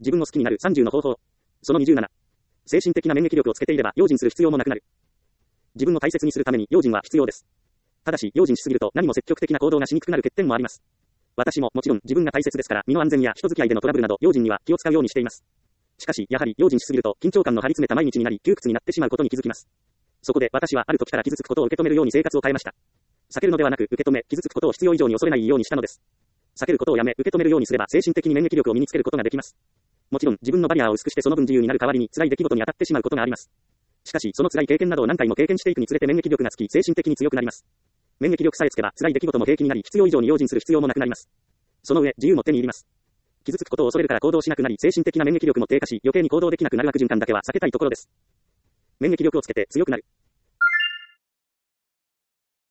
自分を好きになる30の方法。その27。精神的な免疫力をつけていれば用心する必要もなくなる。自分を大切にするために用心は必要です。ただし、用心しすぎると何も積極的な行動がしにくくなる欠点もあります。私ももちろん自分が大切ですから、身の安全や人付き合いでのトラブルなど用心には気を使うようにしています。しかし、やはり用心しすぎると緊張感の張り詰めた毎日になり窮屈になってしまうことに気づきます。そこで私はある時から傷つくことを受け止めるように生活を変えました。避けるのではなく受け止め、傷つくことを必要以上に恐れないようにしたのです。避けることをやめ受け止めるようにすれば精神的に免疫力を身につけることができます。もちろん自分のバリアを薄くしてその分自由になる代わりに辛い出来事に当たってしまうことがあります。しかしその辛い経験などを何回も経験していくにつれて免疫力がつき精神的に強くなります。免疫力さえつけば辛い出来事も平気になり必要以上に用心する必要もなくなります。その上自由も手に入ります。傷つくことを恐れるから行動しなくなり精神的な免疫力も低下し余計に行動できなくなる悪循環だけは避けたいところです。免疫力をつけて強くなる。